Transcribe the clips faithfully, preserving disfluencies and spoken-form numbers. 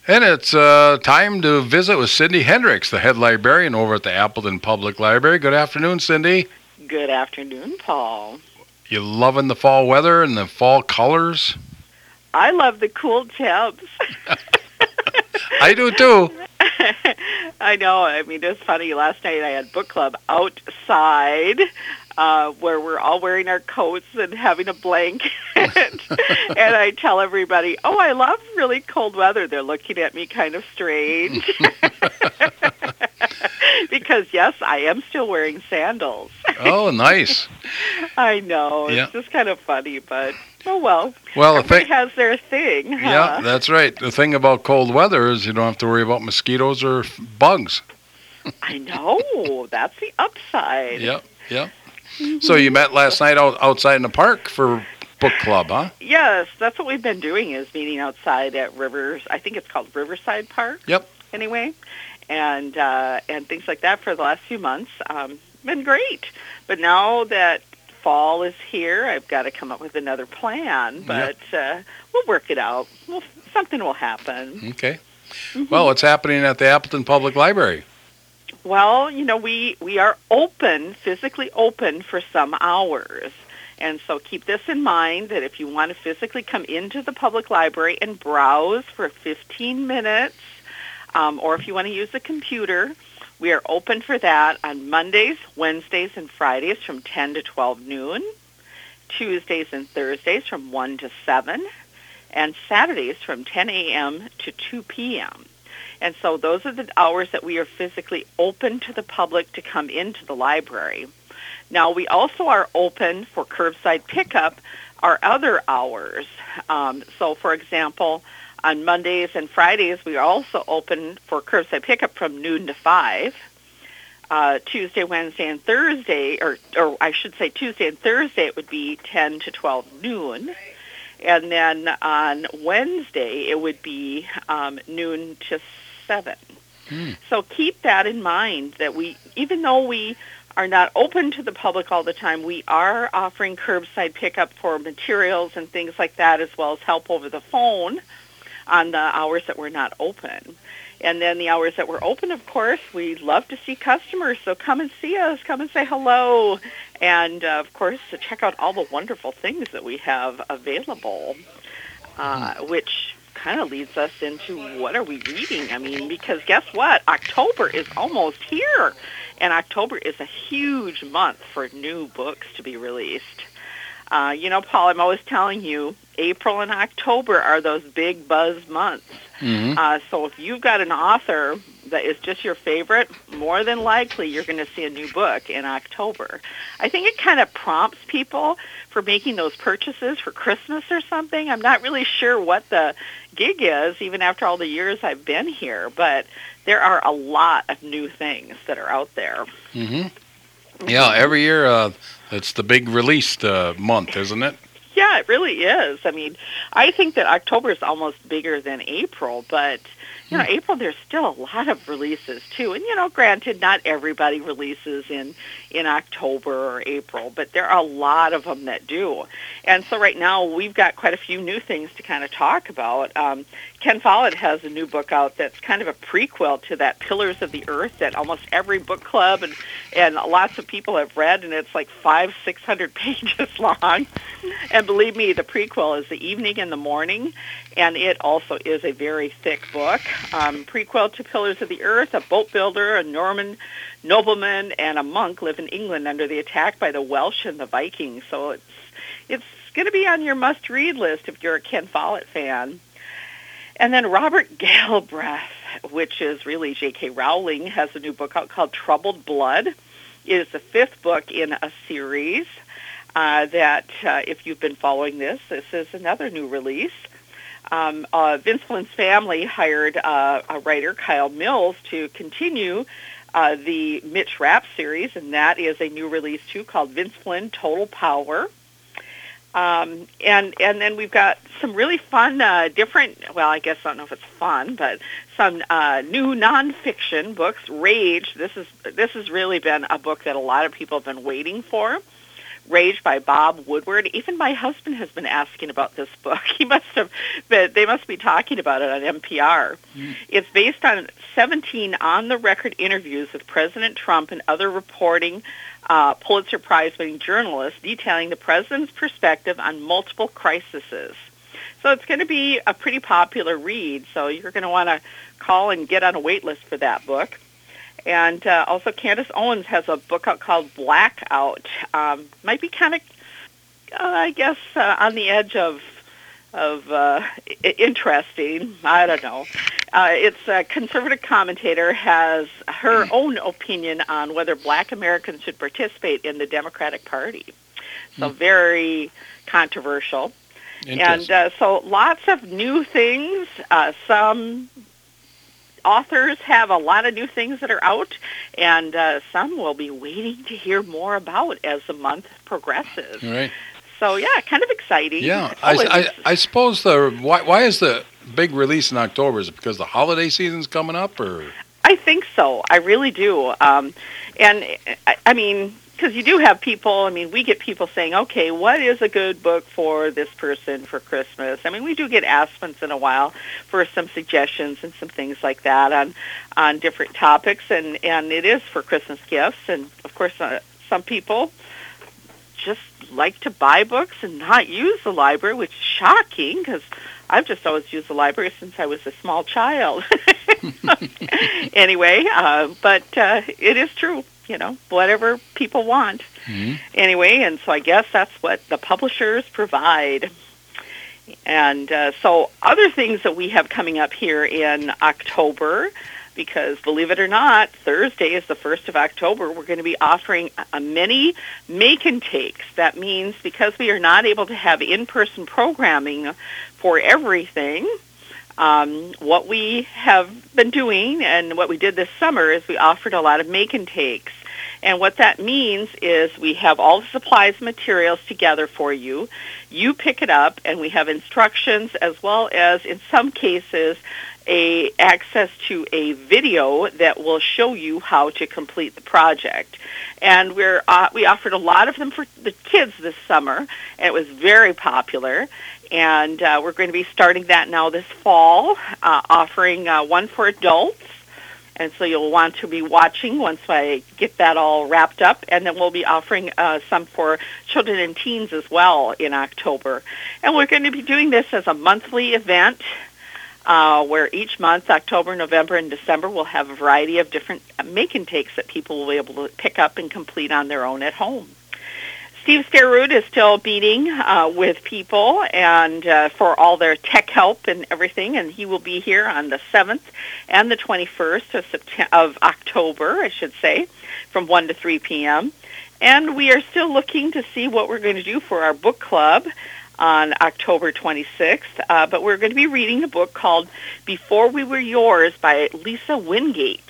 And it's uh, time to visit with Cindy Hendricks, the head librarian over at the Appleton Public Library. Good afternoon, Cindy. Good afternoon, Paul. You loving the fall weather and the fall colors? I love the cool temps. I do too. I know. I mean, it's funny. Last night I had book club outside uh, where we're all wearing our coats and having a blanket. And I tell everybody, oh, I love really cold weather. They're looking at me kind of strange. Because, yes, I am still wearing sandals. Oh, nice. I know. It's yeah. just kind of funny, but, oh, well. Well, everybody thing, has their thing. Huh? Yeah, that's right. The thing about cold weather is you don't have to worry about mosquitoes or bugs. I know. That's the upside. Yep, yep. Mm-hmm. So you met last night out, outside in the park for book club, huh? Yes, that's what we've been doing is meeting outside at Rivers. I think it's called Riverside Park. Yep. Anyway, and uh, and things like that for the last few months. Um, been great. But now that fall is here, I've got to come up with another plan. But yep. uh, we'll work it out. We'll, something will happen. Okay. Mm-hmm. Well, what's happening at the Appleton Public Library? Well, you know, we, we are open, physically open for some hours. And so keep this in mind that if you want to physically come into the public library and browse for fifteen minutes, um, or if you want to use a computer, we are open for that on Mondays, Wednesdays, and Fridays from ten to twelve noon, Tuesdays and Thursdays from one to seven, and Saturdays from ten a.m. to two p.m. And so those are the hours that we are physically open to the public to come into the library. Now, we also are open for curbside pickup our other hours. Um, so, for example, on Mondays and Fridays, we are also open for curbside pickup from noon to five. Uh, Tuesday, Wednesday, and Thursday, or, or I should say Tuesday and Thursday, it would be ten to twelve noon. And then on Wednesday, it would be um, noon to seven. Mm. So keep that in mind that we, even though we are not open to the public all the time, we are offering curbside pickup for materials and things like that, as well as help over the phone on the hours that we're not open. And then the hours that we're open, of course, we love to see customers, so come and see us, come and say hello, and, uh, of course, to check out all the wonderful things that we have available, uh, which kind of leads us into what are we reading? I mean, because guess what? October is almost here. And October is a huge month for new books to be released. Uh, you know, Paul, I'm always telling you, April and October are those big buzz months. Mm-hmm. Uh, so if you've got an author that is just your favorite, more than likely you're going to see a new book in October. I think it kind of prompts people for making those purchases for Christmas or something. I'm not really sure what the gig is, even after all the years I've been here, but there are a lot of new things that are out there. Mm-hmm. Mm-hmm. Yeah, every year uh, it's the big release uh, month, isn't it? Yeah, it really is. I mean, I think that October is almost bigger than April, but, you know, mm. April, there's still a lot of releases, too. And, you know, granted, not everybody releases in, in October or April, but there are a lot of them that do. And so right now, we've got quite a few new things to kind of talk about. Um, Ken Follett has a new book out that's kind of a prequel to that Pillars of the Earth that almost every book club and, and lots of people have read, and it's like five, six hundred pages long. And believe me, the prequel is The Evening and the Morning, and it also is a very thick book. Um, prequel to Pillars of the Earth, a boat builder, a Norman nobleman, and a monk live in England under the attack by the Welsh and the Vikings. So it's it's going to be on your must-read list if you're a Ken Follett fan. And then Robert Galbraith, which is really J K. Rowling, has a new book out called Troubled Blood. It is the fifth book in a series uh, that, uh, if you've been following this, this is another new release. Um, uh, Vince Flynn's family hired uh, a writer, Kyle Mills, to continue uh, the Mitch Rapp series, and that is a new release, too, called Vince Flynn Total Power. Um, and and then we've got some really fun, uh, different, well, I guess I don't know if it's fun, but some uh, new nonfiction books. Rage, this is this has really been a book that a lot of people have been waiting for. Rage by Bob Woodward. Even my husband has been asking about this book. He must have, but they must be talking about it on N P R. Mm. It's based on seventeen on-the-record interviews with President Trump and other reporting uh, Pulitzer Prize-winning journalists detailing the president's perspective on multiple crises. So it's going to be a pretty popular read, so you're going to want to call and get on a wait list for that book. And uh, also Candace Owens has a book out called Blackout. Um, might be kind of, uh, I guess, uh, on the edge of of uh, I- interesting. I don't know. Uh, it's a conservative commentator has her own opinion on whether black Americans should participate in the Democratic Party. So very controversial. And uh, so lots of new things. Uh, some authors have a lot of new things that are out, and uh, some we'll be waiting to hear more about as the month progresses. Right. So, yeah, kind of exciting. Yeah. I, I, I suppose the why, why is the big release in October? Is it because the holiday season's coming up? Or I think so. I really do. Um, and, I, I mean... Because you do have people, I mean, we get people saying, okay, what is a good book for this person for Christmas? I mean, we do get asked once in a while for some suggestions and some things like that on on different topics, and, and it is for Christmas gifts. And, of course, uh, some people just like to buy books and not use the library, which is shocking because I've just always used the library since I was a small child. Anyway, uh, but uh, it is true. You know, whatever people want. Mm-hmm. Anyway, and so I guess that's what the publishers provide. And uh, so other things that we have coming up here in October, because believe it or not, Thursday is the first of October, we're going to be offering a mini make and takes. That means because we are not able to have in-person programming for everything, Um, what we have been doing and what we did this summer is we offered a lot of make and takes. And what that means is we have all the supplies and materials together for you. You pick it up, and we have instructions as well as, in some cases, a access to a video that will show you how to complete the project. And we're uh, we offered a lot of them for the kids this summer, and it was very popular. And uh, we're going to be starting that now this fall, uh, offering uh, one for adults. And so you'll want to be watching once I get that all wrapped up. And then we'll be offering uh, some for children and teens as well in October. And we're going to be doing this as a monthly event uh, where each month, October, November, and December, we'll have a variety of different make and takes that people will be able to pick up and complete on their own at home. Steve Scarroot is still meeting uh, with people and uh, for all their tech help and everything, and he will be here on the seventh and the twenty-first of, September, of October, I should say, from one to three p.m. And we are still looking to see what we're going to do for our book club on October twenty-sixth, uh, but we're going to be reading a book called Before We Were Yours by Lisa Wingate.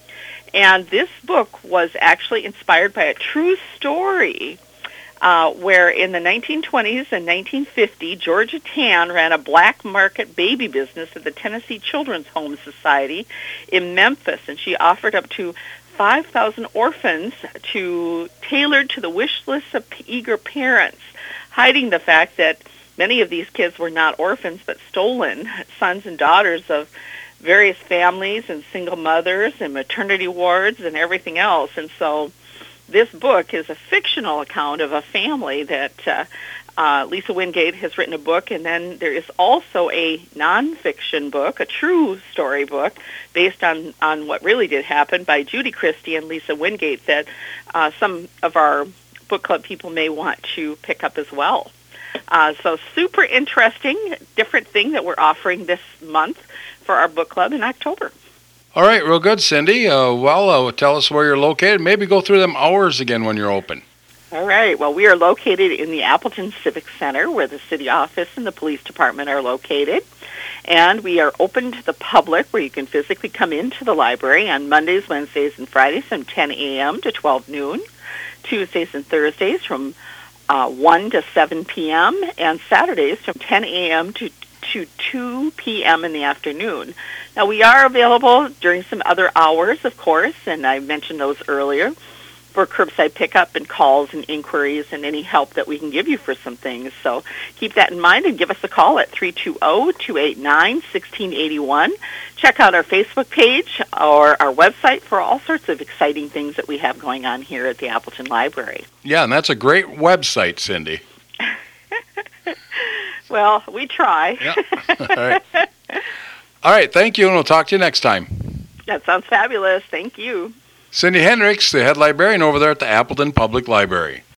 And this book was actually inspired by a true story Uh, where in the nineteen twenties and nineteen fifty, Georgia Tann ran a black market baby business at the Tennessee Children's Home Society in Memphis, and she offered up to five thousand orphans to tailored to the wish lists of eager parents, hiding the fact that many of these kids were not orphans but stolen sons and daughters of various families and single mothers and maternity wards and everything else. And so this book is a fictional account of a family that uh, uh, Lisa Wingate has written a book, and then there is also a nonfiction book, a true story book, based on, on what really did happen by Judy Christie and Lisa Wingate that uh, some of our book club people may want to pick up as well. Uh, so super interesting, different thing that we're offering this month for our book club in October. All right, real good, Cindy. Uh, well, uh, tell us where you're located. Maybe go through them hours again when you're open. All right. Well, we are located in the Appleton Civic Center, where the city office and the police department are located. And we are open to the public, where you can physically come into the library on Mondays, Wednesdays, and Fridays from ten a.m. to twelve noon, Tuesdays and Thursdays from uh, one to seven p.m., and Saturdays from ten a.m. to to two p.m. in the afternoon. Now, we are available during some other hours, of course, and I mentioned those earlier. for curbside pickup and calls and inquiries and any help that we can give you for some things. So keep that in mind and give us a call at three two zero, two eight nine, one six eight one. Check out our Facebook page or our website for all sorts of exciting things that we have going on here at the Appleton Library. Yeah, and that's a great website, Cindy. Well, we try. Yeah. All right. All right, thank you, and we'll talk to you next time. That sounds fabulous. Thank you. Cindy Hendricks, the head librarian over there at the Appleton Public Library.